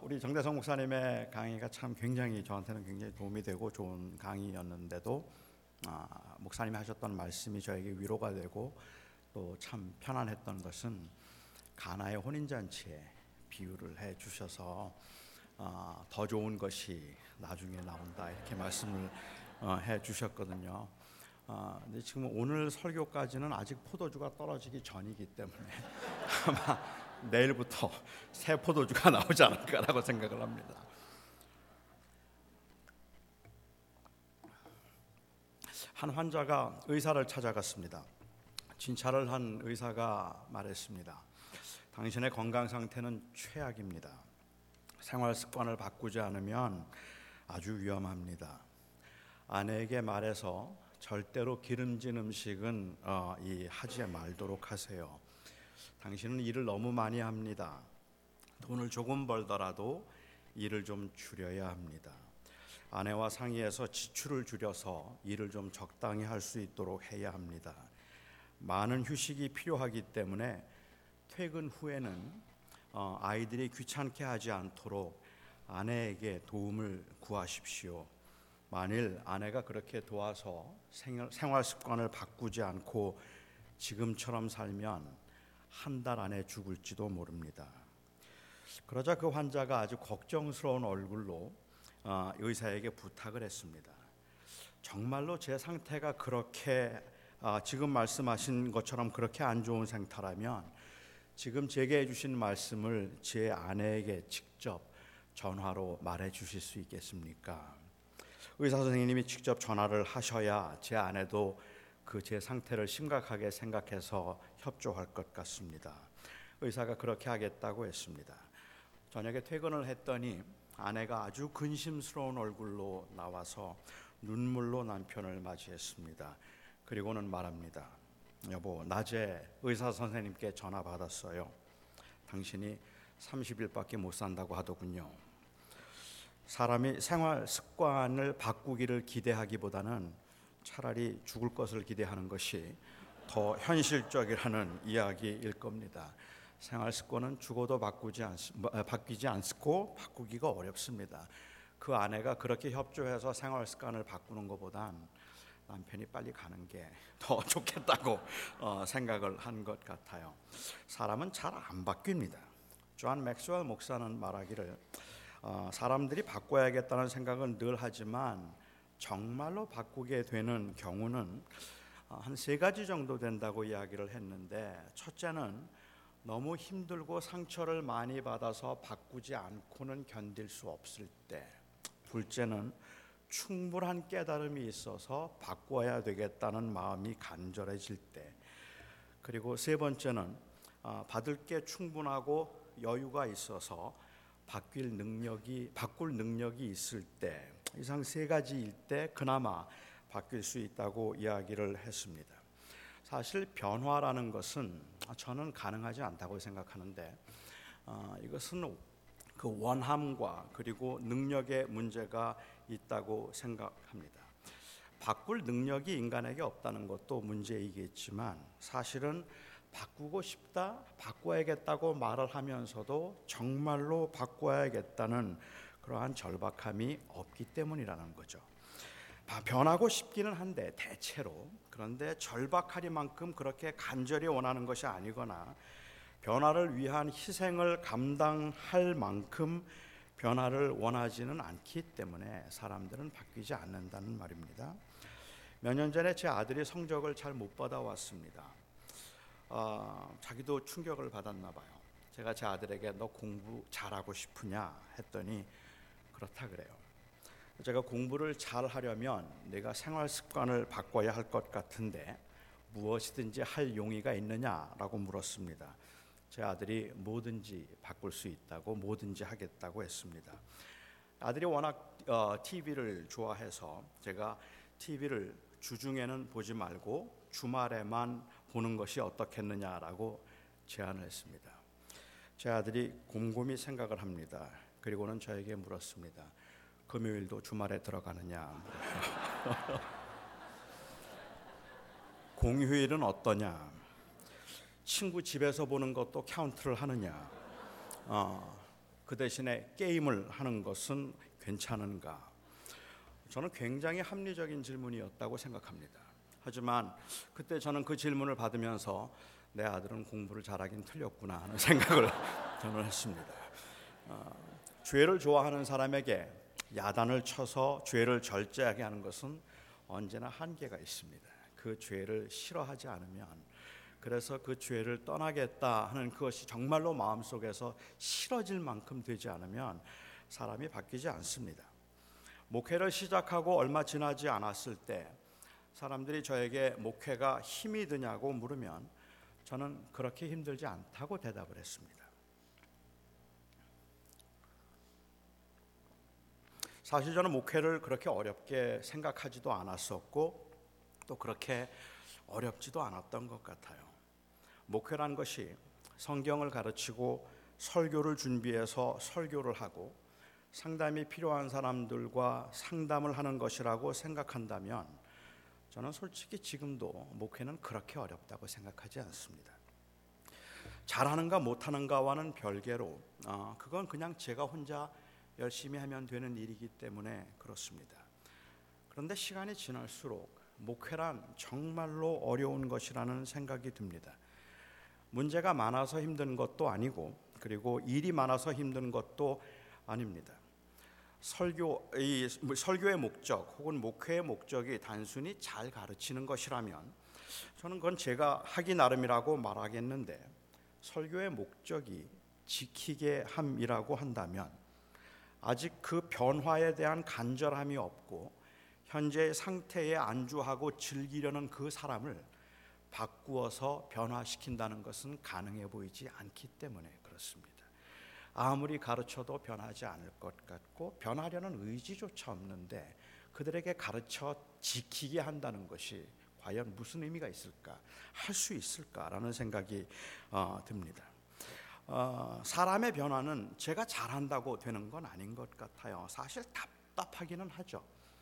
우리 정대성 목사님의 강의가 참 굉장히 저한테는 굉장히 도움이 되고 좋은 강의였는데도 목사님이 하셨던 말씀이 저에게 위로가 되고 또 참 편안했던 것은 가나의 혼인잔치에 비유를 해 주셔서 더 좋은 것이 나중에 나온다 이렇게 말씀을 해 주셨거든요. 근데 지금 오늘 설교까지는 아직 포도주가 떨어지기 전이기 때문에 아마 내일부터 새 포도주가 나오지 않을까라고 생각을 합니다. 한 환자가 의사를 찾아갔습니다. 진찰을 한 의사가 말했습니다. 당신의 건강 상태는 최악입니다. 생활 습관을 바꾸지 않으면 아주 위험합니다. 아내에게 말해서 절대로 기름진 음식은 하지 말도록 하세요. 당신은 일을 너무 많이 합니다. 돈을 조금 벌더라도 일을 좀 줄여야 합니다. 아내와 상의해서 지출을 줄여서 일을 좀 적당히 할 수 있도록 해야 합니다. 많은 휴식이 필요하기 때문에 퇴근 후에는 아이들이 귀찮게 하지 않도록 아내에게 도움을 구하십시오. 만일 아내가 그렇게 도와서 생활 습관을 바꾸지 않고 지금처럼 살면 한 달 안에 죽을지도 모릅니다. 그러자 그 환자가 아주 걱정스러운 얼굴로 의사에게 부탁을 했습니다. 정말로 제 상태가 그렇게 지금 말씀하신 것처럼 그렇게 안 좋은 상태라면 지금 제게 해주신 말씀을 제 아내에게 직접 전화로 말해 주실 수 있겠습니까? 의사 선생님이 직접 전화를 하셔야 제 아내도 제 상태를 심각하게 생각해서 협조할 것 같습니다. 의사가 그렇게 하겠다고 했습니다. 저녁에 퇴근을 했더니 아내가 아주 근심스러운 얼굴로 나와서 눈물로 남편을 맞이했습니다. 그리고는 말합니다. 여보, 낮에 의사 선생님께 전화 받았어요. 당신이 30일밖에 못 산다고 하더군요. 사람이 생활 습관을 바꾸기를 기대하기보다는 차라리 죽을 것을 기대하는 것이 더 현실적이라는 이야기일 겁니다. 생활 습관은 죽어도 바뀌지 않고 바꾸기가 어렵습니다. 그 아내가 그렇게 협조해서 생활 습관을 바꾸는 것보단 남편이 빨리 가는 게 더 좋겠다고 생각을 한 것 같아요. 사람은 잘 안 바뀝니다. 존 맥스웰 목사는 말하기를 사람들이 바꿔야겠다는 생각은 늘 하지만 정말로 바꾸게 되는 경우는 한 3가지 정도 된다고 이야기를 했는데, 첫째는 너무 힘들고 상처를 많이 받아서 바꾸지 않고는 견딜 수 없을 때, 둘째는 충분한 깨달음이 있어서 바꿔야 되겠다는 마음이 간절해질 때, 그리고 세 번째는 받을 게 충분하고 여유가 있어서 바꿀 능력이 있을 때, 이상 3가지일 때 그나마 바뀔 수 있다고 이야기를 했습니다. 사실 변화라는 것은 저는 가능하지 않다고 생각하는데, 이것은 그 원함과 그리고 능력의 문제가 있다고 생각합니다. 바꿀 능력이 인간에게 없다는 것도 문제이겠지만, 사실은 바꾸고 싶다, 바꿔야겠다고 말을 하면서도 정말로 바꿔야겠다는 그러한 절박함이 없기 때문이라는 거죠. 변하고 싶기는 한데 대체로, 그런데 절박하리만큼 그렇게 간절히 원하는 것이 아니거나 변화를 위한 희생을 감당할 만큼 변화를 원하지는 않기 때문에 사람들은 바뀌지 않는다는 말입니다. 몇 년 전에 제 아들이 성적을 잘 못 받아왔습니다. 자기도 충격을 받았나 봐요. 제가 제 아들에게 너 공부 잘하고 싶으냐 했더니 그렇다 그래요. 제가 공부를 잘하려면 내가 생활 습관을 바꿔야 할 것 같은데 무엇이든지 할 용의가 있느냐라고 물었습니다. 제 아들이 뭐든지 바꿀 수 있다고, 뭐든지 하겠다고 했습니다. 아들이 워낙 TV를 좋아해서 제가 TV를 주중에는 보지 말고 주말에만 보는 것이 어떻겠느냐라고 제안을 했습니다. 제 아들이 곰곰이 생각을 합니다. 그리고는 저에게 물었습니다. 금요일도 주말에 들어가느냐? 공휴일은 어떠냐? 친구 집에서 보는 것도 카운트를 하느냐? 그 대신에 게임을 하는 것은 괜찮은가? 저는 굉장히 합리적인 질문이었다고 생각합니다. 하지만 그때 저는 그 질문을 받으면서 내 아들은 공부를 잘하긴 틀렸구나 하는 생각을 저는 했습니다. 죄를 좋아하는 사람에게 야단을 쳐서 죄를 절제하게 하는 것은 언제나 한계가 있습니다. 그 죄를 싫어하지 않으면, 그래서 그 죄를 떠나겠다 하는 그것이 정말로 마음속에서 싫어질 만큼 되지 않으면 사람이 바뀌지 않습니다. 목회를 시작하고 얼마 지나지 않았을 때 사람들이 저에게 목회가 힘이 드냐고 물으면 저는 그렇게 힘들지 않다고 대답을 했습니다. 사실 저는 목회를 그렇게 어렵게 생각하지도 않았었고 또 그렇게 어렵지도 않았던 것 같아요. 목회란 것이 성경을 가르치고 설교를 준비해서 설교를 하고 상담이 필요한 사람들과 상담을 하는 것이라고 생각한다면 저는 솔직히 지금도 목회는 그렇게 어렵다고 생각하지 않습니다. 잘하는가 못하는가와는 별개로 그건 그냥 제가 혼자 열심히 하면 되는 일이기 때문에 그렇습니다. 그런데 시간이 지날수록 목회란 정말로 어려운 것이라는 생각이 듭니다. 문제가 많아서 힘든 것도 아니고 그리고 일이 많아서 힘든 것도 아닙니다. 설교의 목적 혹은 목회의 목적이 단순히 잘 가르치는 것이라면 저는 그건 제가 하기 나름이라고 말하겠는데, 설교의 목적이 지키게 함이라고 한다면 아직 그 변화에 대한 간절함이 없고 현재의 상태에 안주하고 즐기려는 그 사람을 바꾸어서 변화시킨다는 것은 가능해 보이지 않기 때문에 그렇습니다. 아무리 가르쳐도 변하지 않을 것 같고 변하려는 의지조차 없는데 그들에게 가르쳐 지키게 한다는 것이 과연 무슨 의미가 있을까, 할 수 있을까라는 생각이 듭니다. 사람의 변화는 제가 잘한다고 되는 건 아닌 것 같아요. 사실 답답하기는 하죠.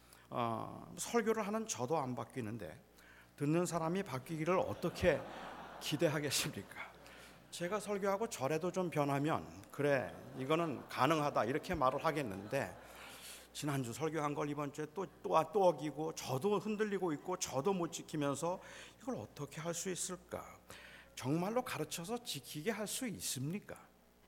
설교를 하는 저도 안 바뀌는데 듣는 사람이 바뀌기를 어떻게 기대하겠습니까? 제가 설교하고 저래도 좀 변하면 그래 이거는 가능하다 이렇게 말을 하겠는데, 지난주 설교한 걸 이번 주에 또 어기고 저도 흔들리고 있고 저도 못 지키면서 이걸 어떻게 할 수 있을까? 정말로 가르쳐서 지키게 할 수 있습니까?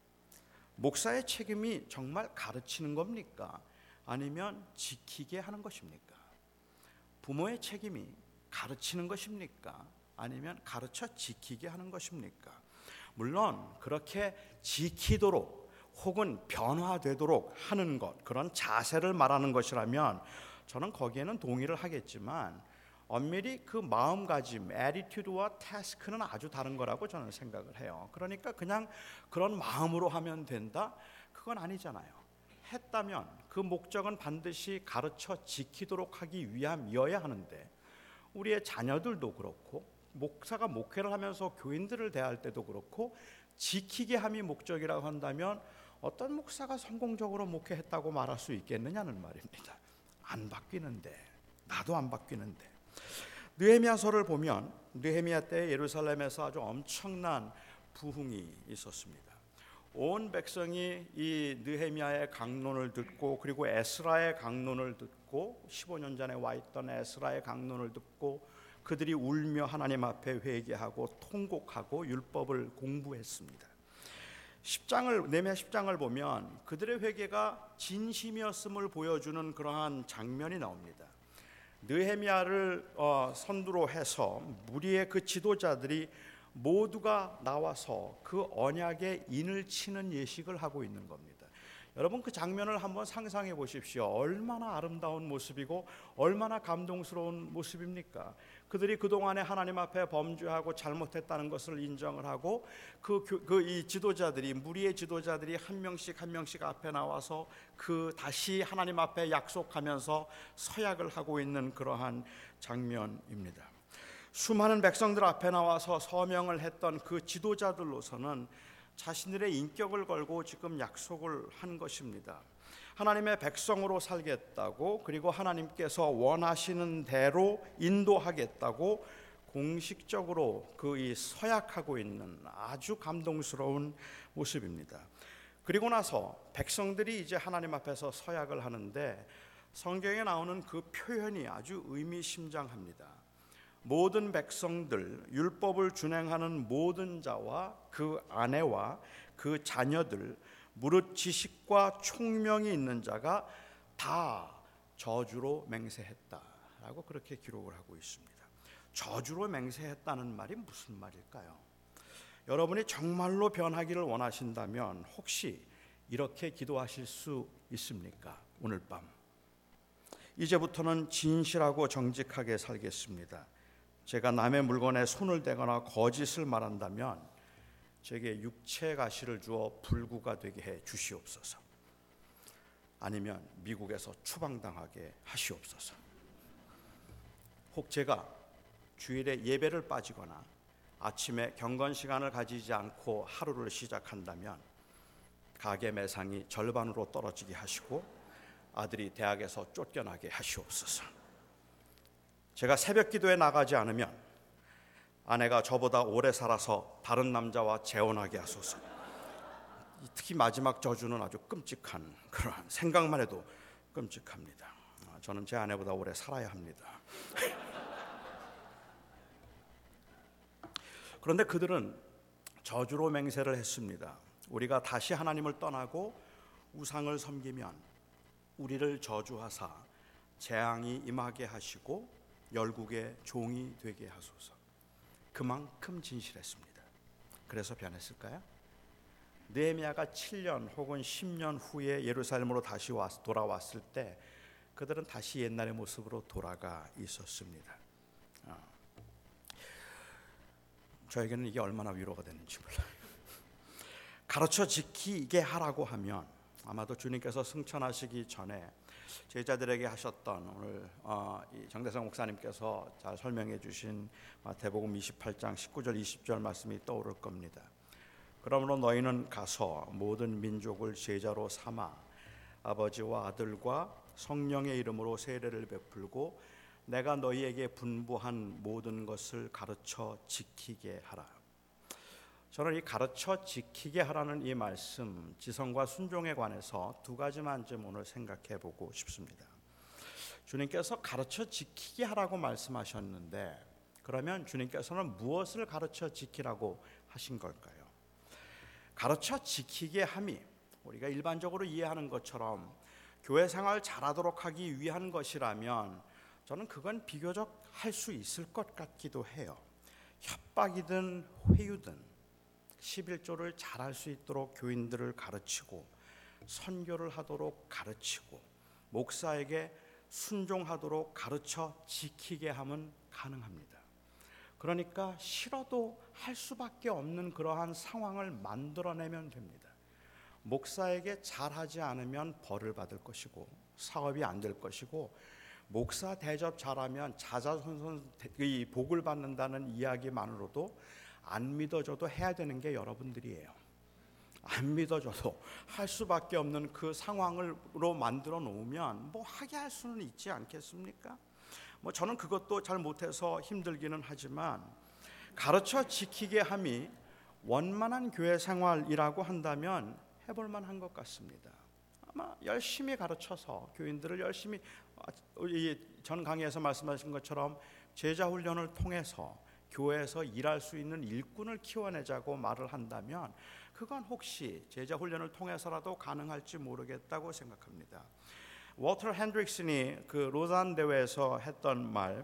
목사의 책임이 정말 가르치는 겁니까? 아니면 지키게 하는 것입니까? 부모의 책임이 가르치는 것입니까? 아니면 가르쳐 지키게 하는 것입니까? 물론 그렇게 지키도록 혹은 변화되도록 하는 것, 그런 자세를 말하는 것이라면 저는 거기에는 동의를 하겠지만 엄밀히 그 마음가짐, attitude와 task는 아주 다른 거라고 저는 생각을 해요. 그러니까 그냥 그런 마음으로 하면 된다? 그건 아니잖아요. 했다면 그 목적은 반드시 가르쳐 지키도록 하기 위함이어야 하는데, 우리의 자녀들도 그렇고 목사가 목회를 하면서 교인들을 대할 때도 그렇고 지키게 함이 목적이라고 한다면 어떤 목사가 성공적으로 목회했다고 말할 수 있겠느냐는 말입니다. 안 바뀌는데, 나도 안 바뀌는데. 느헤미야서를 보면 느헤미야 때 예루살렘에서 아주 엄청난 부흥이 있었습니다. 온 백성이 이 느헤미야의 강론을 듣고 그리고 에스라의 강론을 듣고 15년 전에 와 있던 에스라의 강론을 듣고 그들이 울며 하나님 앞에 회개하고 통곡하고 율법을 공부했습니다. 느헤미야 10장을 보면 그들의 회개가 진심이었음을 보여주는 그러한 장면이 나옵니다. 느헤미야를 선두로 해서 무리의 그 지도자들이 모두가 나와서 그 언약의 인을 치는 예식을 하고 있는 겁니다. 여러분 그 장면을 한번 상상해 보십시오. 얼마나 아름다운 모습이고 얼마나 감동스러운 모습입니까? 그들이 그동안에 하나님 앞에 범죄하고 잘못했다는 것을 인정을 하고 이 지도자들이, 무리의 지도자들이 한 명씩 앞에 나와서 다시 하나님 앞에 약속하면서 서약을 하고 있는 그러한 장면입니다. 수많은 백성들 앞에 나와서 서명을 했던 그 지도자들로서는 자신들의 인격을 걸고 지금 약속을 한 것입니다. 하나님의 백성으로 살겠다고, 그리고 하나님께서 원하시는 대로 인도하겠다고 공식적으로 이 서약하고 있는 아주 감동스러운 모습입니다. 그리고 나서 백성들이 이제 하나님 앞에서 서약을 하는데 성경에 나오는 그 표현이 아주 의미심장합니다. 모든 백성들, 율법을 준행하는 모든 자와 그 아내와 그 자녀들, 무릇 지식과 총명이 있는 자가 다 저주로 맹세했다라고 그렇게 기록을 하고 있습니다. 저주로 맹세했다는 말이 무슨 말일까요? 여러분이 정말로 변하기를 원하신다면 혹시 이렇게 기도하실 수 있습니까? 오늘 밤 이제부터는 진실하고 정직하게 살겠습니다. 제가 남의 물건에 손을 대거나 거짓을 말한다면 제게 육체 가시를 주어 불구가 되게 해 주시옵소서. 아니면 미국에서 추방당하게 하시옵소서. 혹 제가 주일에 예배를 빠지거나 아침에 경건 시간을 가지지 않고 하루를 시작한다면 가게 매상이 절반으로 떨어지게 하시고 아들이 대학에서 쫓겨나게 하시옵소서. 제가 새벽 기도에 나가지 않으면 아내가 저보다 오래 살아서 다른 남자와 재혼하게 하소서. 특히 마지막 저주는 아주 끔찍한 그러한 생각만 해도 끔찍합니다. 저는 제 아내보다 오래 살아야 합니다. 그런데 그들은 저주로 맹세를 했습니다. 우리가 다시 하나님을 떠나고 우상을 섬기면 우리를 저주하사 재앙이 임하게 하시고 열국의 종이 되게 하소서. 그만큼 진실했습니다. 그래서 변했을까요? 느헤미야가 7년 혹은 10년 후에 예루살렘으로 다시 돌아왔을 때 그들은 다시 옛날의 모습으로 돌아가 있었습니다. 저에게는 이게 얼마나 위로가 되는지 몰라요. 가르쳐 지키게 하라고 하면 아마도 주님께서 승천하시기 전에 제자들에게 하셨던 오늘 정대성 목사님께서 잘 설명해 주신 마태복음 28장 19절 20절 말씀이 떠오를 겁니다. 그러므로 너희는 가서 모든 민족을 제자로 삼아 아버지와 아들과 성령의 이름으로 세례를 베풀고 내가 너희에게 분부한 모든 것을 가르쳐 지키게 하라. 저는 이 가르쳐 지키게 하라는 이 말씀, 지성과 순종에 관해서 두 가지만 좀 오늘 생각해 보고 싶습니다. 주님께서 가르쳐 지키게 하라고 말씀하셨는데 그러면 주님께서는 무엇을 가르쳐 지키라고 하신 걸까요? 가르쳐 지키게 함이 우리가 일반적으로 이해하는 것처럼 교회 생활 잘하도록 하기 위한 것이라면 저는 그건 비교적 할 수 있을 것 같기도 해요. 협박이든 회유든 11조를 잘할 수 있도록 교인들을 가르치고 선교를 하도록 가르치고 목사에게 순종하도록 가르쳐 지키게 하면 가능합니다. 그러니까 싫어도 할 수밖에 없는 그러한 상황을 만들어내면 됩니다. 목사에게 잘하지 않으면 벌을 받을 것이고 사업이 안 될 것이고 목사 대접 잘하면 자자손손 복을 받는다는 이야기만으로도 안 믿어줘도 해야 되는 게 여러분들이에요. 안 믿어줘도 할 수밖에 없는 그 상황으로 만들어 놓으면 뭐 하게 할 수는 있지 않겠습니까? 뭐 저는 그것도 잘 못해서 힘들기는 하지만 가르쳐 지키게 함이 원만한 교회 생활이라고 한다면 해볼 만한 것 같습니다. 아마 열심히 가르쳐서 교인들을 열심히 전 강의에서 말씀하신 것처럼 제자 훈련을 통해서 교회에서 일할 수 있는 일꾼을 키워내자고 말을 한다면 그건 혹시 제자 훈련을 통해서라도 가능할지 모르겠다고 생각합니다. 워터 핸드릭슨이 그 로잔 대회에서 했던 말,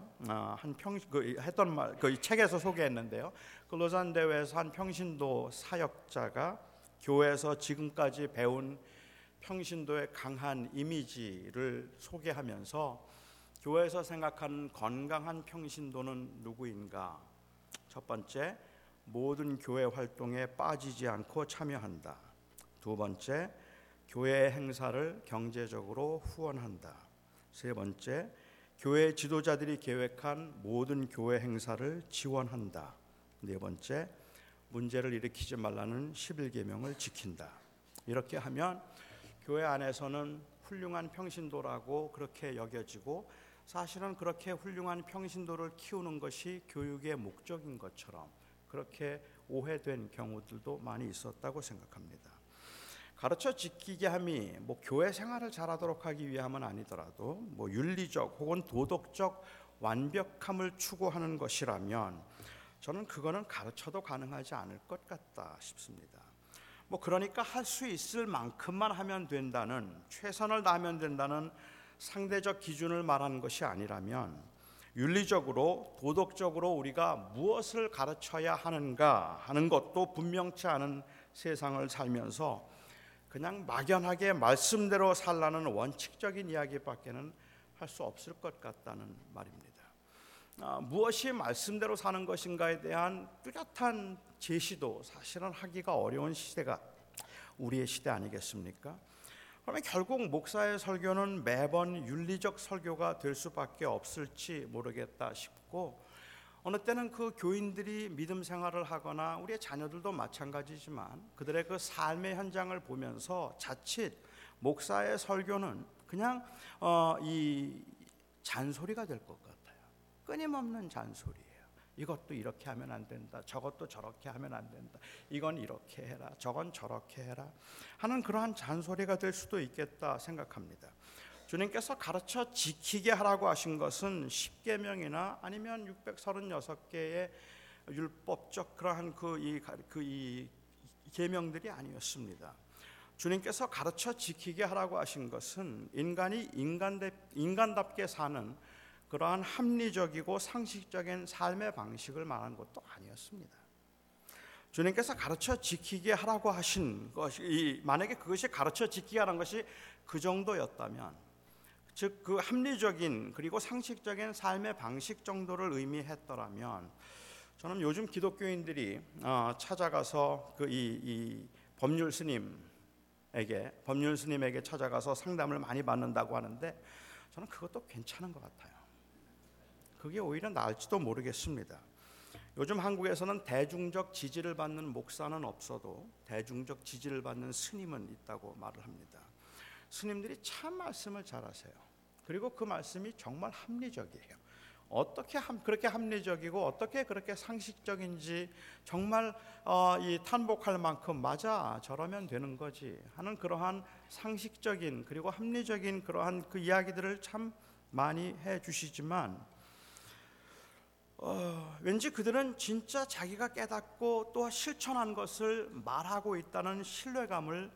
그 책에서 소개했는데요. 그 로잔 대회에서 한 평신도 사역자가 교회에서 지금까지 배운 평신도의 강한 이미지를 소개하면서 교회에서 생각하는 건강한 평신도는 누구인가? 첫 번째, 모든 교회 활동에 빠지지 않고 참여한다. 두 번째, 교회 행사를 경제적으로 후원한다. 세 번째, 교회 지도자들이 계획한 모든 교회 행사를 지원한다. 네 번째, 문제를 일으키지 말라는 11계명을 지킨다. 이렇게 하면 교회 안에서는 훌륭한 평신도라고 그렇게 여겨지고 사실은 그렇게 훌륭한 평신도를 키우는 것이 교육의 목적인 것처럼 그렇게 오해된 경우들도 많이 있었다고 생각합니다. 가르쳐 지키게 함이 뭐 교회 생활을 잘하도록 하기 위함은 아니더라도 뭐 윤리적 혹은 도덕적 완벽함을 추구하는 것이라면 저는 그거는 가르쳐도 가능하지 않을 것 같다 싶습니다. 뭐 그러니까 할 수 있을 만큼만 하면 된다는, 최선을 다하면 된다는 상대적 기준을 말하는 것이 아니라면 윤리적으로 도덕적으로 우리가 무엇을 가르쳐야 하는가 하는 것도 분명치 않은 세상을 살면서 그냥 막연하게 말씀대로 살라는 원칙적인 이야기밖에는 할 수 없을 것 같다는 말입니다. 무엇이 말씀대로 사는 것인가에 대한 뚜렷한 제시도 사실은 하기가 어려운 시대가 우리의 시대 아니겠습니까? 그러면 결국 목사의 설교는 매번 윤리적 설교가 될 수밖에 없을지 모르겠다 싶고, 어느 때는 그 교인들이 믿음 생활을 하거나 우리의 자녀들도 마찬가지지만 그들의 그 삶의 현장을 보면서 자칫 목사의 설교는 그냥 이 잔소리가 될 것 같아요. 끊임없는 잔소리예요. 이것도 이렇게 하면 안 된다, 저것도 저렇게 하면 안 된다, 이건 이렇게 해라, 저건 저렇게 해라 하는 그러한 잔소리가 될 수도 있겠다 생각합니다. 주님께서 가르쳐 지키게 하라고 하신 것은 10계명이나 아니면 636개의 율법적 그러한 이 계명들이 아니었습니다. 주님께서 가르쳐 지키게 하라고 하신 것은 인간이 인간답게 사는 그러한 합리적이고 상식적인 삶의 방식을 말하는 것도 아니었습니다. 주님께서 가르쳐 지키게 하라고 하신 것이, 만약에 그것이 가르쳐 지키게 하라는 것이 그 정도였다면, 즉 그 합리적인 그리고 상식적인 삶의 방식 정도를 의미했더라면, 저는 요즘 기독교인들이 찾아가서 이 법률 스님에게 찾아가서 상담을 많이 받는다고 하는데, 저는 그것도 괜찮은 것 같아요. 그게 오히려 나을지도 모르겠습니다. 요즘 한국에서는 대중적 지지를 받는 목사는 없어도 대중적 지지를 받는 스님은 있다고 말을 합니다. 스님들이 참 말씀을 잘하세요. 그리고 그 말씀이 정말 합리적이에요. 어떻게 그렇게 합리적이고 어떻게 그렇게 상식적인지 정말 이 탄복할 만큼, 맞아, 저러면 되는 거지 하는 그러한 상식적인 그리고 합리적인 그러한 그 이야기들을 참 많이 해주시지만, 왠지 그들은 진짜 자기가 깨닫고 또 실천한 것을 말하고 있다는 신뢰감을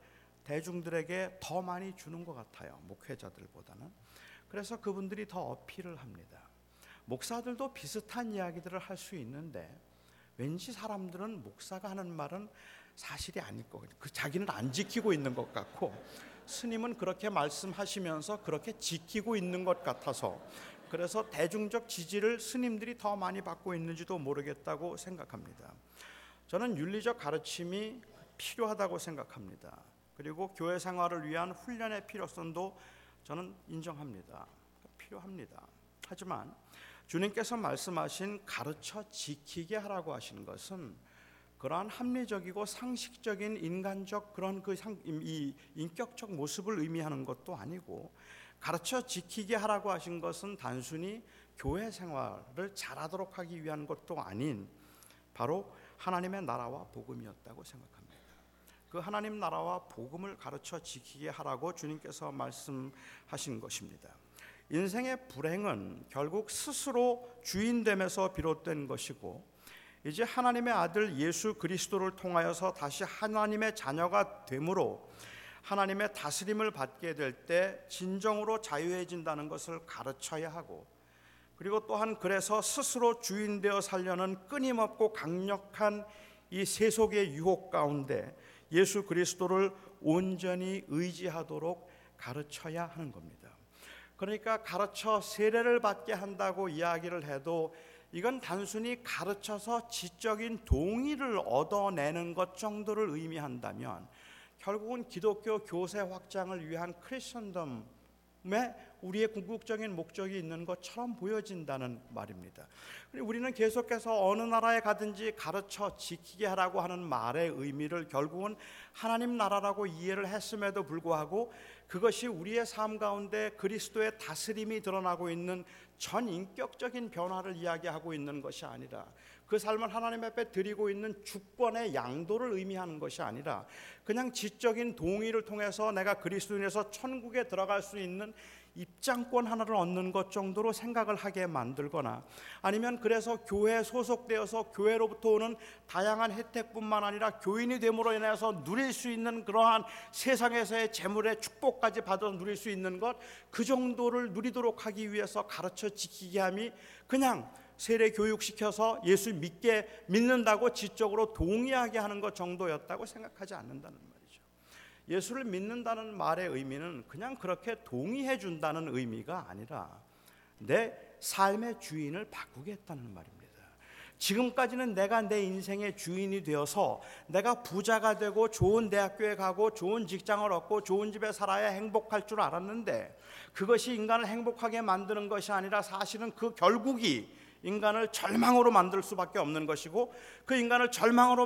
대중들에게 더 많이 주는 것 같아요, 목회자들보다는. 그래서 그분들이 더 어필을 합니다. 목사들도 비슷한 이야기들을 할 수 있는데 왠지 사람들은 목사가 하는 말은 사실이 아닐 것 같아요. 자기는 안 지키고 있는 것 같고, 스님은 그렇게 말씀하시면서 그렇게 지키고 있는 것 같아서, 그래서 대중적 지지를 스님들이 더 많이 받고 있는지도 모르겠다고 생각합니다. 저는 윤리적 가르침이 필요하다고 생각합니다. 그리고 교회 생활을 위한 훈련의 필요성도 저는 인정합니다. 필요합니다. 하지만 주님께서 말씀하신 가르쳐 지키게 하라고 하시는 것은 그러한 합리적이고 상식적인 인간적 그런 이 인격적 모습을 의미하는 것도 아니고, 가르쳐 지키게 하라고 하신 것은 단순히 교회 생활을 잘하도록 하기 위한 것도 아닌 바로 하나님의 나라와 복음이었다고 생각합니다. 그 하나님 나라와 복음을 가르쳐 지키게 하라고 주님께서 말씀하신 것입니다. 인생의 불행은 결국 스스로 주인됨에서 비롯된 것이고, 이제 하나님의 아들 예수 그리스도를 통하여서 다시 하나님의 자녀가 됨으로 하나님의 다스림을 받게 될 때 진정으로 자유해진다는 것을 가르쳐야 하고, 그리고 또한 그래서 스스로 주인 되어 살려는 끊임없고 강력한 이 세속의 유혹 가운데 예수 그리스도를 온전히 의지하도록 가르쳐야 하는 겁니다. 그러니까 가르쳐 세례를 받게 한다고 이야기를 해도 이건 단순히 가르쳐서 지적인 동의를 얻어내는 것 정도를 의미한다면 결국은 기독교 교세 확장을 위한 크리스천덤에 우리의 궁극적인 목적이 있는 것처럼 보여진다는 말입니다. 우리는 계속해서 어느 나라에 가든지 가르쳐 지키게 하라고 하는 말의 의미를 결국은 하나님 나라라고 이해를 했음에도 불구하고 그것이 우리의 삶 가운데 그리스도의 다스림이 드러나고 있는 전인격적인 변화를 이야기하고 있는 것이 아니라 그 삶을 하나님 앞에 드리고 있는 주권의 양도를 의미하는 것이 아니라 그냥 지적인 동의를 통해서 내가 그리스도인에서 천국에 들어갈 수 있는 입장권 하나를 얻는 것 정도로 생각을 하게 만들거나, 아니면 그래서 교회에 소속되어서 교회로부터 오는 다양한 혜택뿐만 아니라 교인이 됨으로 인해서 누릴 수 있는 그러한 세상에서의 재물의 축복까지 받아 누릴 수 있는 것, 그 정도를 누리도록 하기 위해서 가르쳐 지키게 함이 그냥 세례 교육시켜서 예수 믿는다고 지적으로 동의하게 하는 것 정도였다고 생각하지 않는다는 말이죠. 예수를 믿는다는 말의 의미는 그냥 그렇게 동의해 준다는 의미가 아니라 내 삶의 주인을 바꾸겠다는 말입니다. 지금까지는 내가 내 인생의 주인이 되어서 내가 부자가 되고 좋은 대학교에 가고 좋은 직장을 얻고 좋은 집에 살아야 행복할 줄 알았는데, 그것이 인간을 행복하게 만드는 것이 아니라 사실은 그 결국이 인간을 절망으로 만들 수밖에 없는 것이고, 그 인간을 절망으로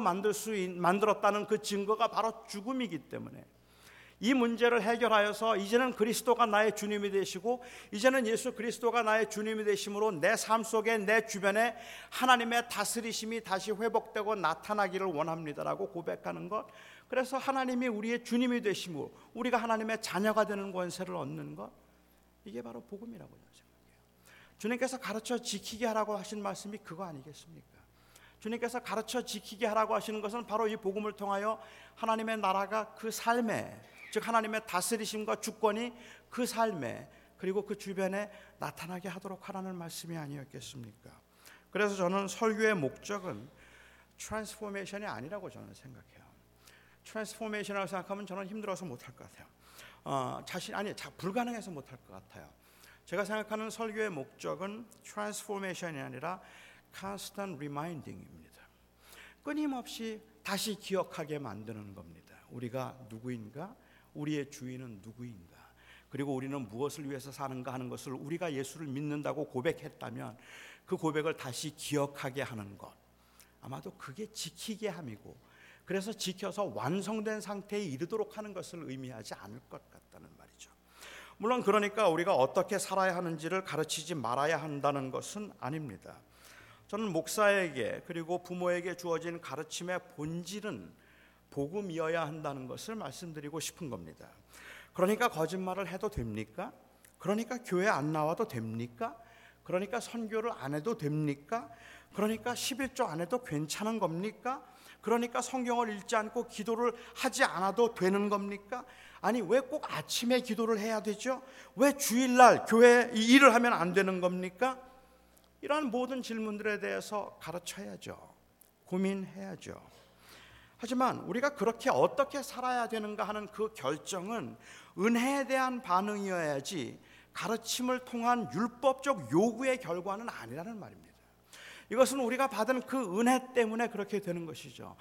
만들었다는 그 증거가 바로 죽음이기 때문에, 이 문제를 해결하여서 이제는 그리스도가 나의 주님이 되시고 이제는 예수 그리스도가 나의 주님이 되심으로 내 삶 속에 내 주변에 하나님의 다스리심이 다시 회복되고 나타나기를 원합니다라고 고백하는 것, 그래서 하나님이 우리의 주님이 되심으로 우리가 하나님의 자녀가 되는 권세를 얻는 것, 이게 바로 복음이라고 저는 생각해요. 주님께서 가르쳐 지키게 하라고 하신 말씀이 그거 아니겠습니까? 주님께서 가르쳐 지키게 하라고 하시는 것은 바로 이 복음을 통하여 하나님의 나라가 그 삶에, 즉 하나님의 다스리심과 주권이 그 삶에 그리고 그 주변에 나타나게 하도록 하라는 말씀이 아니었겠습니까? 그래서 저는 설교의 목적은 트랜스포메이션이 아니라고 저는 생각해요. 트랜스포메이션이라고 생각하면 저는 힘들어서 못할 것 같아요. 불가능해서 못할 것 같아요. 제가 생각하는 설교의 목적은 트랜스포메이션이 아니라 constant reminding입니다. 끊임없이 다시 기억하게 만드는 겁니다. 우리가 누구인가? 우리의 주인은 누구인가? 그리고 우리는 무엇을 위해서 사는가 하는 것을 우리가 예수를 믿는다고 고백했다면 그 고백을 다시 기억하게 하는 것, 아마도 그게 지키게 함이고, 그래서 지켜서 완성된 상태에 이르도록 하는 것을 의미하지 않을 것 같다는 말이죠. 물론 그러니까 우리가 어떻게 살아야 하는지를 가르치지 말아야 한다는 것은 아닙니다. 저는 목사에게 그리고 부모에게 주어진 가르침의 본질은 복음이어야 한다는 것을 말씀드리고 싶은 겁니다. 그러니까 거짓말을 해도 됩니까? 그러니까 교회 안 나와도 됩니까? 그러니까 선교를 안 해도 됩니까? 그러니까 11조 안 해도 괜찮은 겁니까? 그러니까 성경을 읽지 않고 기도를 하지 않아도 되는 겁니까? 아니, 왜 꼭 아침에 기도를 해야 되죠? 왜 주일날 교회 일을 하면 안 되는 겁니까? 이러한 모든 질문들에 대해서 가르쳐야죠. 고민해야죠. 하지만 우리가 그렇게 어떻게 살아야 되는가 하는 그 결정은 은혜에 대한 반응이어야지 가르침을 통한 율법적 요구의 결과는 아니라는 말입니다. 이것은 우리가 받은 그 은혜 때문에 그렇게 되는 것이죠.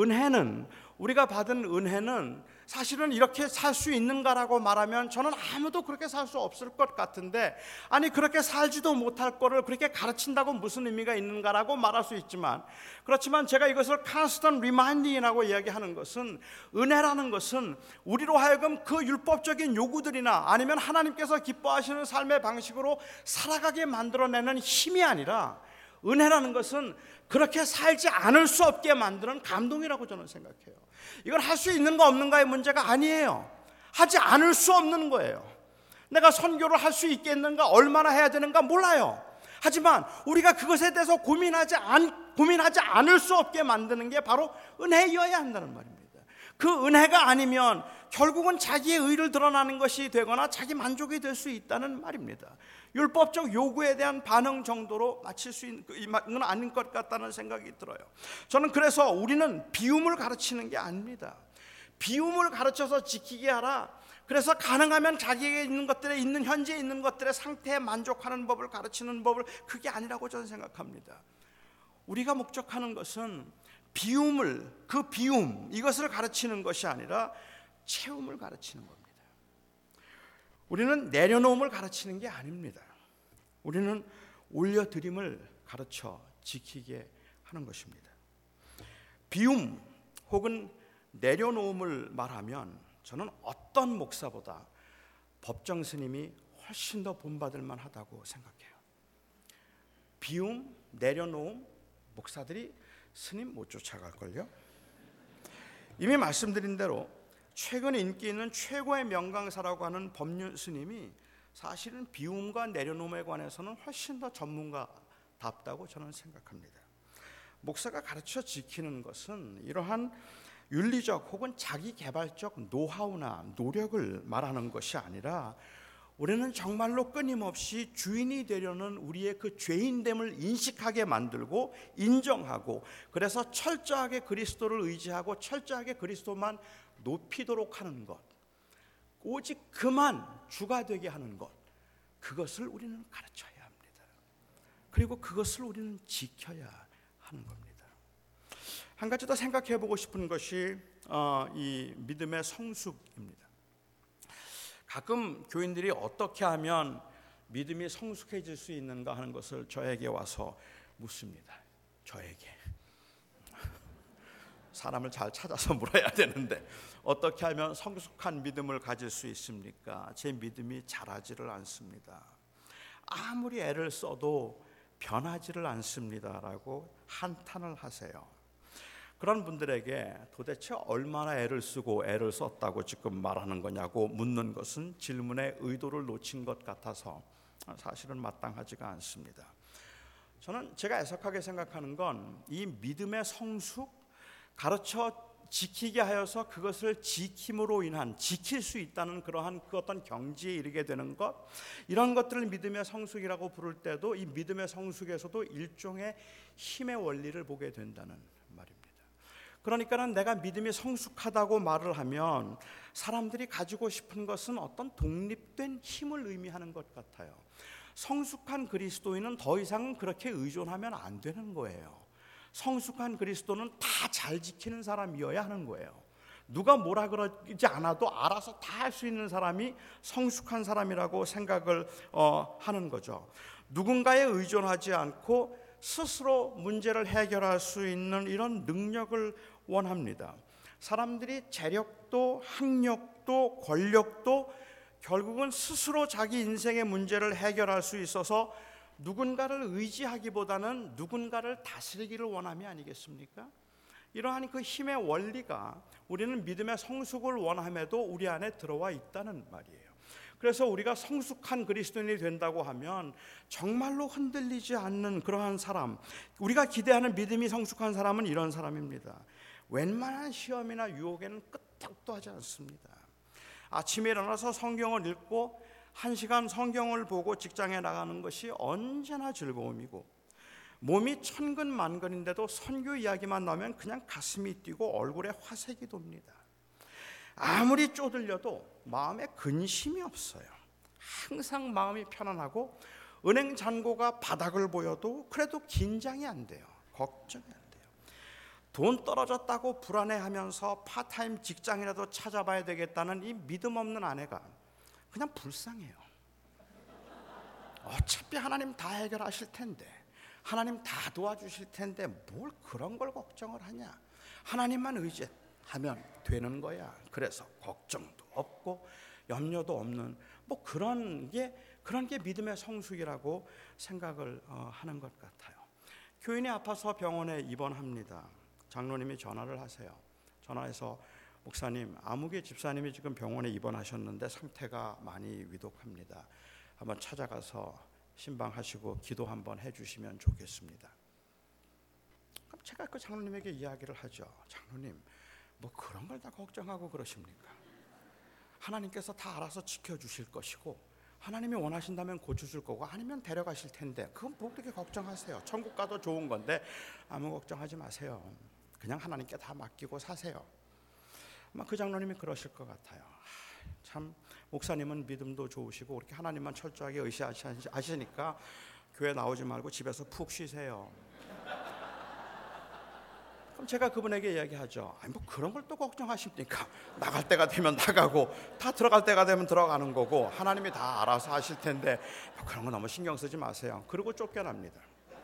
우리가 받은 은혜는 사실은 이렇게 살 수 있는가라고 말하면 저는 아무도 그렇게 살 수 없을 것 같은데, 아니 그렇게 살지도 못할 거를 그렇게 가르친다고 무슨 의미가 있는가라고 말할 수 있지만, 그렇지만 제가 이것을 constant reminding이라고 이야기하는 것은, 은혜라는 것은 우리로 하여금 그 율법적인 요구들이나 아니면 하나님께서 기뻐하시는 삶의 방식으로 살아가게 만들어내는 힘이 아니라, 은혜라는 것은 그렇게 살지 않을 수 없게 만드는 감동이라고 저는 생각해요. 이건 할 수 있는가 없는가의 문제가 아니에요. 하지 않을 수 없는 거예요. 내가 선교를 할 수 있겠는가, 얼마나 해야 되는가 몰라요. 하지만 우리가 그것에 대해서 고민하지 않을 수 없게 만드는 게 바로 은혜여야 한다는 말입니다. 그 은혜가 아니면 결국은 자기의 의를 드러나는 것이 되거나 자기 만족이 될 수 있다는 말입니다. 율법적 요구에 대한 반응 정도로 마칠 수 있는 건 아닌 것 같다는 생각이 들어요. 저는 그래서 우리는 비움을 가르치는 게 아닙니다. 비움을 가르쳐서 지키게 하라, 그래서 가능하면 자기에게 있는 것들에 있는 현재 있는 것들의 상태에 만족하는 법을 가르치는 법을, 그게 아니라고 저는 생각합니다. 우리가 목적하는 것은 그 비움, 이것을 가르치는 것이 아니라 채움을 가르치는 겁니다. 우리는 내려놓음을 가르치는 게 아닙니다. 우리는 올려드림을 가르쳐 지키게 하는 것입니다. 비움 혹은 내려놓음을 말하면 저는 어떤 목사보다 법정 스님이 훨씬 더 본받을 만하다고 생각해요. 비움, 내려놓음, 목사들이 스님 못 쫓아갈걸요? 이미 말씀드린 대로 최근 인기 있는 최고의 명강사라고 하는 법륜 스님이 사실은 비움과 내려놓음에 관해서는 훨씬 더 전문가답다고 저는 생각합니다. 목사가 가르쳐 지키는 것은 이러한 윤리적 혹은 자기개발적 노하우나 노력을 말하는 것이 아니라 우리는 정말로 끊임없이 주인이 되려는 우리의 그 죄인됨을 인식하게 만들고 인정하고, 그래서 철저하게 그리스도를 의지하고 철저하게 그리스도만 높이도록 하는 것, 오직 그만 주가 되게 하는 것, 그것을 우리는 가르쳐야 합니다. 그리고 그것을 우리는 지켜야 하는 겁니다. 한 가지 더 생각해 보고 싶은 것이 이 믿음의 성숙입니다. 가끔 교인들이 어떻게 하면 믿음이 성숙해질 수 있는가 하는 것을 저에게 와서 묻습니다. 저에게. 사람을 잘 찾아서 물어야 되는데 어떻게 하면 성숙한 믿음을 가질 수 있습니까? 제 믿음이 자라지를 않습니다. 아무리 애를 써도 변하지를 않습니다라고 한탄을 하세요. 그런 분들에게 도대체 얼마나 애를 쓰고 애를 썼다고 지금 말하는 거냐고 묻는 것은 질문의 의도를 놓친 것 같아서 사실은 마땅하지가 않습니다. 저는 제가 애석하게 생각하는 건 이 믿음의 성숙, 가르쳐 지키게 하여서 그것을 지킴으로 인한, 지킬 수 있다는 그러한 그 어떤 경지에 이르게 되는 것, 이런 것들을 믿음의 성숙이라고 부를 때도 이 믿음의 성숙에서도 일종의 힘의 원리를 보게 된다는 말입니다. 그러니까는 내가 믿음이 성숙하다고 말을 하면 사람들이 가지고 싶은 것은 어떤 독립된 힘을 의미하는 것 같아요. 성숙한 그리스도인은 더 이상 그렇게 의존하면 안 되는 거예요. 성숙한 그리스도는 다 잘 지키는 사람이어야 하는 거예요. 누가 뭐라 그러지 않아도 알아서 다 할 수 있는 사람이 성숙한 사람이라고 생각을 하는 거죠. 누군가에 의존하지 않고 스스로 문제를 해결할 수 있는 이런 능력을 원합니다. 사람들이 재력도 학력도 권력도 결국은 스스로 자기 인생의 문제를 해결할 수 있어서 누군가를 의지하기보다는 누군가를 다스리기를 원함이 아니겠습니까? 이러한 그 힘의 원리가 우리는 믿음의 성숙을 원함에도 우리 안에 들어와 있다는 말이에요. 그래서 우리가 성숙한 그리스도인이 된다고 하면 정말로 흔들리지 않는 그러한 사람, 우리가 기대하는 믿음이 성숙한 사람은 이런 사람입니다. 웬만한 시험이나 유혹에는 끄떡도 하지 않습니다. 아침에 일어나서 성경을 읽고 1시간 성경을 보고 직장에 나가는 것이 언제나 즐거움이고, 몸이 천근만근인데도 선교 이야기만 나오면 그냥 가슴이 뛰고 얼굴에 화색이 돕니다. 아무리 쪼들려도 마음에 근심이 없어요. 항상 마음이 편안하고 은행 잔고가 바닥을 보여도 그래도 긴장이 안 돼요. 걱정이 안 돼요. 돈 떨어졌다고 불안해하면서 파타임 직장이라도 찾아봐야 되겠다는 이 믿음 없는 아내가 그냥 불쌍해요. 어차피 하나님 다 해결하실 텐데, 하나님 다 도와주실 텐데 뭘 그런 걸 걱정을 하냐. 하나님만 의지하면 되는 거야. 그래서 걱정도 없고 염려도 없는 뭐 그런 게 믿음의 성숙이라고 생각을 하는 것 같아요. 교인이 아파서 병원에 입원합니다. 장로님이 전화를 하세요. 전화해서 목사님, 아무개 집사님이 지금 병원에 입원하셨는데 상태가 많이 위독합니다. 한번 찾아가서 신방하시고 기도 한번 해주시면 좋겠습니다. 그럼 제가 그 장로님에게 이야기를 하죠. 장로님, 뭐 그런 걸 다 걱정하고 그러십니까? 하나님께서 다 알아서 지켜주실 것이고 하나님이 원하신다면 고쳐줄 거고 아니면 데려가실 텐데 그건 뭐 그렇게 걱정하세요. 천국 가도 좋은 건데 아무 걱정하지 마세요. 그냥 하나님께 다 맡기고 사세요. 아마 그 장로님이 그러실 것 같아요. 참 목사님은 믿음도 좋으시고 그렇게 하나님만 철저하게 의지하시니까 교회 나오지 말고 집에서 푹 쉬세요. 그럼 제가 그분에게 이야기하죠. 아니 뭐 그런 걸 또 걱정하십니까? 나갈 때가 되면 나가고 다 들어갈 때가 되면 들어가는 거고 하나님이 다 알아서 하실 텐데 뭐 그런 거 너무 신경 쓰지 마세요. 그리고 쫓겨납니다.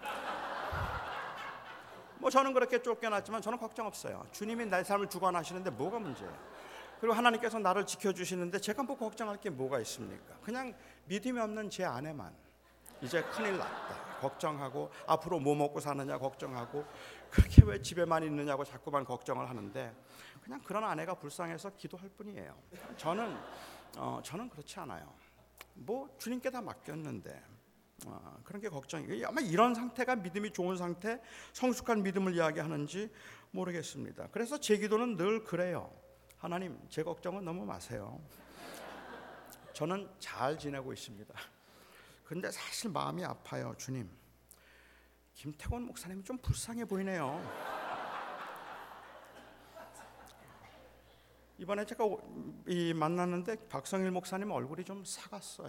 뭐 저는 그렇게 쫓겨났지만 저는 걱정 없어요. 주님이 내 삶을 주관하시는데 뭐가 문제예요? 그리고 하나님께서 나를 지켜주시는데 제가 뭐 걱정할 게 뭐가 있습니까? 그냥 믿음이 없는 제 아내만 이제 큰일 났다 걱정하고, 앞으로 뭐 먹고 사느냐 걱정하고, 그렇게 왜 집에만 있느냐고 자꾸만 걱정을 하는데, 그냥 그런 아내가 불쌍해서 기도할 뿐이에요. 저는 그렇지 않아요. 뭐 주님께 다 맡겼는데 그런 게 걱정이에요. 아마 이런 상태가 믿음이 좋은 상태, 성숙한 믿음을 이야기하는지 모르겠습니다. 그래서 제 기도는 늘 그래요. 하나님, 제 걱정은 너무 마세요. 저는 잘 지내고 있습니다. 근데 사실 마음이 아파요. 주님, 김태권 목사님이 좀 불쌍해 보이네요. 이번에 제가 만났는데 박성일 목사님 얼굴이 좀 사갔어요.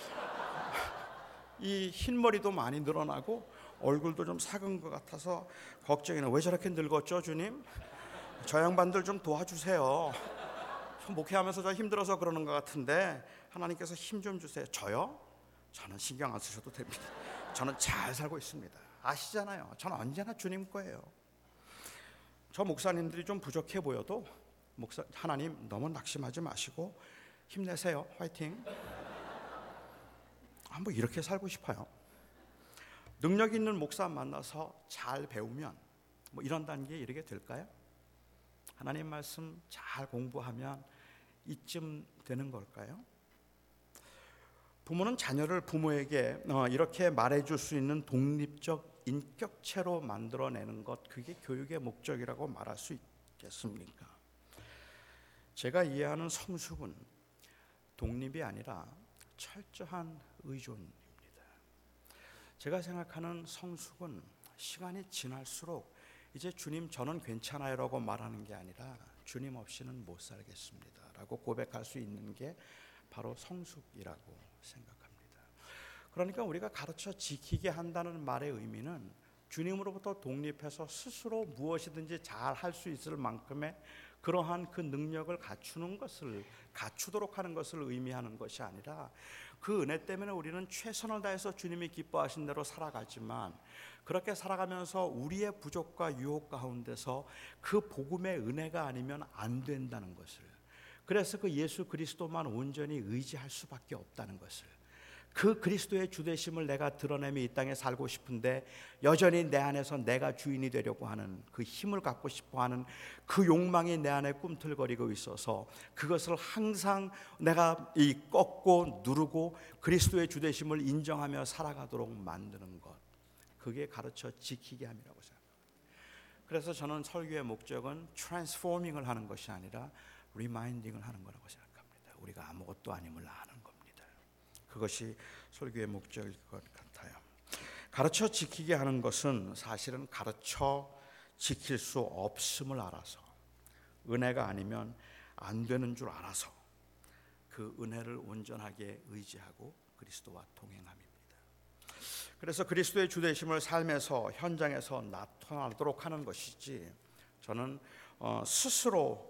이 흰머리도 많이 늘어나고 얼굴도 좀 삭은 것 같아서 걱정이네. 왜 저렇게 늙었죠, 주님? 저 양반들 좀 도와주세요. 목회하면서 저 힘들어서 그러는 것 같은데 하나님께서 힘 좀 주세요. 저요? 저는 신경 안 쓰셔도 됩니다. 저는 잘 살고 있습니다. 아시잖아요. 저는 언제나 주님 거예요. 저 목사님들이 좀 부족해 보여도 하나님 너무 낙심하지 마시고 힘내세요. 화이팅. 한번 이렇게 살고 싶어요. 능력 있는 목사 만나서 잘 배우면 뭐 이런 단계에 이르게 될까요? 하나님 말씀 잘 공부하면 이쯤 되는 걸까요? 부모는 자녀를 부모에게 이렇게 말해줄 수 있는 독립적 인격체로 만들어내는 것, 그게 교육의 목적이라고 말할 수 있겠습니까? 제가 이해하는 성숙은 독립이 아니라 철저한 의존입니다. 제가 생각하는 성숙은 시간이 지날수록 이제 주님 저는 괜찮아요 라고 말하는 게 아니라 주님 없이는 못 살겠습니다 라고 고백할 수 있는 게 바로 성숙이라고 생각합니다. 그러니까 우리가 가르쳐 지키게 한다는 말의 의미는 주님으로부터 독립해서 스스로 무엇이든지 잘 할 수 있을 만큼의 그러한 그 능력을 갖추도록 하는 것을 의미하는 것이 아니라, 그 은혜 때문에 우리는 최선을 다해서 주님이 기뻐하신 대로 살아가지만 그렇게 살아가면서 우리의 부족과 유혹 가운데서 그 복음의 은혜가 아니면 안 된다는 것을, 그래서 그 예수 그리스도만 온전히 의지할 수밖에 없다는 것을, 그 그리스도의 주되심을 내가 드러내며 이 땅에 살고 싶은데 여전히 내 안에서 내가 주인이 되려고 하는 그 힘을 갖고 싶어하는 그 욕망이 내 안에 꿈틀거리고 있어서 그것을 항상 내가 꺾고 누르고 그리스도의 주되심을 인정하며 살아가도록 만드는 것, 그게 가르쳐 지키게 함이라고 생각합니다. 그래서 저는 설교의 목적은 트랜스포밍을 하는 것이 아니라 리마인딩을 하는 거라고 생각합니다. 우리가 아무것도 아님을 아는 겁니다. 그것이 설교의 목적일 것 같아요. 가르쳐 지키게 하는 것은 사실은 가르쳐 지킬 수 없음을 알아서, 은혜가 아니면 안 되는 줄 알아서 그 은혜를 온전하게 의지하고 그리스도와 동행함입니다. 그래서 그리스도의 주되심을 삶에서 현장에서 나타나도록 하는 것이지, 저는 스스로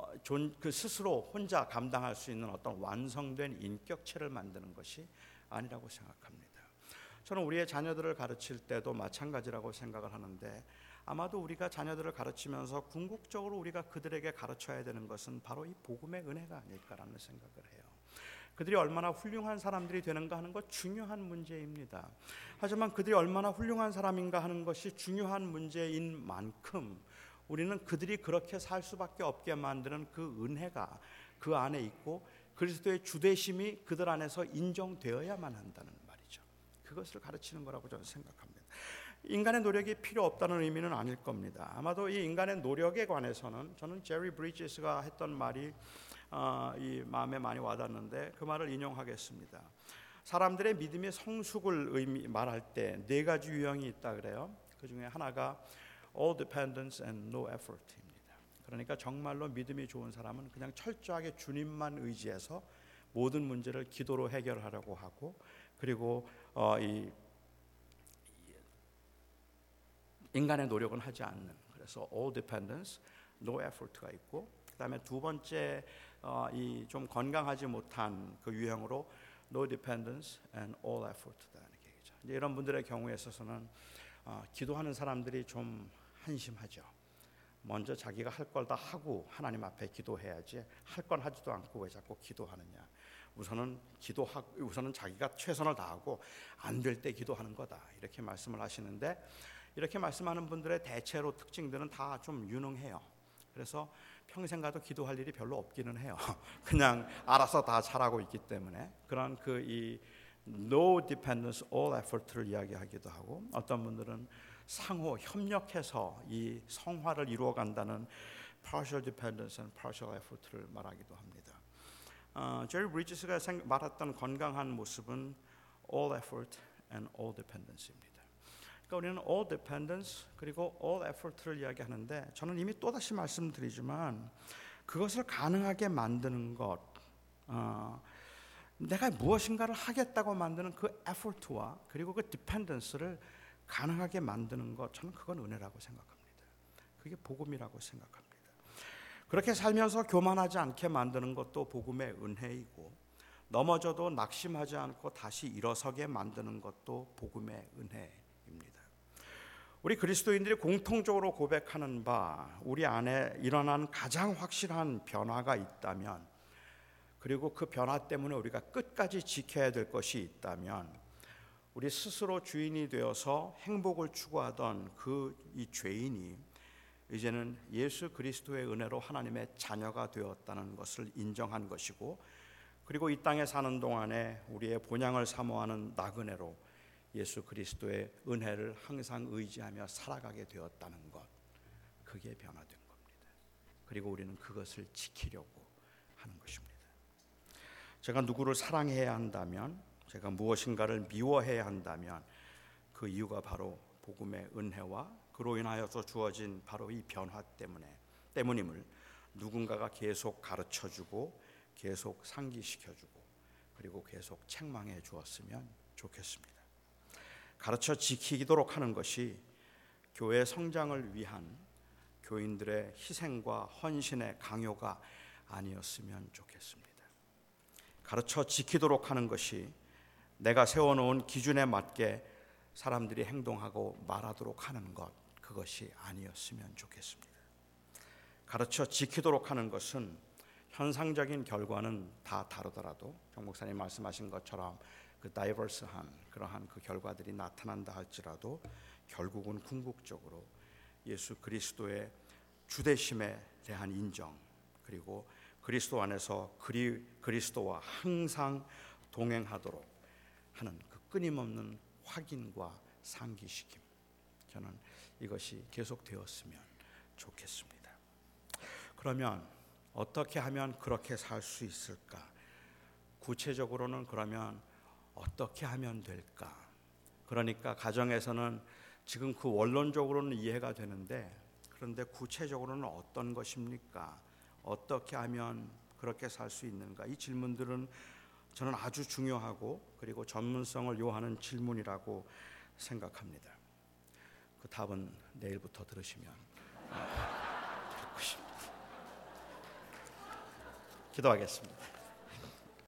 혼자 감당할 수 있는 어떤 완성된 인격체를 만드는 것이 아니라고 생각합니다. 저는 우리의 자녀들을 가르칠 때도 마찬가지라고 생각을 하는데, 아마도 우리가 자녀들을 가르치면서 궁극적으로 우리가 그들에게 가르쳐야 되는 것은 바로 이 복음의 은혜가 아닐까라는 생각을 해요. 그들이 얼마나 훌륭한 사람들이 되는가 하는 것 중요한 문제입니다. 하지만 그들이 얼마나 훌륭한 사람인가 하는 것이 중요한 문제인 만큼 우리는 그들이 그렇게 살 수밖에 없게 만드는 그 은혜가 그 안에 있고 그리스도의 주되심이 그들 안에서 인정되어야만 한다는 말이죠. 그것을 가르치는 거라고 저는 생각합니다. 인간의 노력이 필요 없다는 의미는 아닐 겁니다. 아마도 이 인간의 노력에 관해서는 저는 제리 브리지스가 했던 말이 이 마음에 많이 와닿는데, 그 말을 인용하겠습니다. 사람들의 믿음의 성숙을 말할 때 네 가지 유형이 있다 그래요. 그 중에 하나가 all dependence and no effort입니다. 그러니까 정말로 믿음이 좋은 사람은 그냥 철저하게 주님만 의지해서 모든 문제를 기도로 해결하려고 하고, 그리고 이 인간의 노력은 하지 않는, 그래서 all dependence, no effort가 있고, 그다음에 두 번째 이 좀 건강하지 못한 그 유형으로 no dependence and all effort라는 얘기죠. 이제 이런 분들의 경우에 있어서는 기도하는 사람들이 좀 한심하죠. 먼저 자기가 할 걸 다 하고 하나님 앞에 기도해야지, 할 건 하지도 않고 왜 자꾸 기도하느냐. 우선은 자기가 최선을 다하고 안 될 때 기도하는 거다, 이렇게 말씀을 하시는데, 이렇게 말씀하는 분들의 대체로 특징들은 다 좀 유능해요. 그래서 평생 가도 기도할 일이 별로 없기는 해요. 그냥 알아서 다 잘하고 있기 때문에. 그런 이 no dependence, all effort를 이야기하기도 하고, 어떤 분들은 상호 협력해서 이 성화를 이루어간다는 partial dependence and partial effort를 말하기도 합니다. 제리 브리지스가 말했던 건강한 모습은 all effort and all dependence입니다. 그러니까 우리는 all dependence 그리고 all effort를 이야기하는데, 저는 이미 또다시 말씀드리지만 그것을 가능하게 만드는 것, 내가 무엇인가를 하겠다고 만드는 그 effort와 그리고 그 dependence를 가능하게 만드는 것, 저는 그건 은혜라고 생각합니다. 그게 복음이라고 생각합니다. 그렇게 살면서 교만하지 않게 만드는 것도 복음의 은혜이고, 넘어져도 낙심하지 않고 다시 일어서게 만드는 것도 복음의 은혜입니다. 우리 그리스도인들이 공통적으로 고백하는 바, 우리 안에 일어난 가장 확실한 변화가 있다면, 그리고 그 변화 때문에 우리가 끝까지 지켜야 될 것이 있다면, 우리 스스로 주인이 되어서 행복을 추구하던 이 죄인이 이제는 예수 그리스도의 은혜로 하나님의 자녀가 되었다는 것을 인정한 것이고, 그리고 이 땅에 사는 동안에 우리의 본향을 사모하는 나그네로 예수 그리스도의 은혜를 항상 의지하며 살아가게 되었다는 것, 그게 변화된 겁니다. 그리고 우리는 그것을 지키려고 하는 것입니다. 제가 누구를 사랑해야 한다면, 제가 무엇인가를 미워해야 한다면, 그 이유가 바로 복음의 은혜와 그로 인하여서 주어진 바로 이 변화 때문임을 누군가가 계속 가르쳐주고 계속 상기시켜주고 그리고 계속 책망해 주었으면 좋겠습니다. 가르쳐 지키도록 하는 것이 교회 성장을 위한 교인들의 희생과 헌신의 강요가 아니었으면 좋겠습니다. 가르쳐 지키도록 하는 것이 내가 세워놓은 기준에 맞게 사람들이 행동하고 말하도록 하는 것, 그것이 아니었으면 좋겠습니다. 가르쳐 지키도록 하는 것은 현상적인 결과는 다 다르더라도 정 목사님 말씀하신 것처럼 그 다이버스한 그러한 그 결과들이 나타난다 할지라도 결국은 궁극적으로 예수 그리스도의 주되심에 대한 인정, 그리고 그리스도 안에서 그리스도와 항상 동행하도록 하는 그 끊임없는 확인과 상기시킴, 저는 이것이 계속되었으면 좋겠습니다. 그러면 어떻게 하면 그렇게 살 수 있을까? 구체적으로는 그러면 어떻게 하면 될까? 그러니까 가정에서는 지금 그 원론적으로는 이해가 되는데, 그런데 구체적으로는 어떤 것입니까? 어떻게 하면 그렇게 살 수 있는가? 이 질문들은 저는 아주 중요하고 그리고 전문성을 요하는 질문이라고 생각합니다. 그 답은 내일부터 들으시면 듣고 싶습니다. 기도하겠습니다.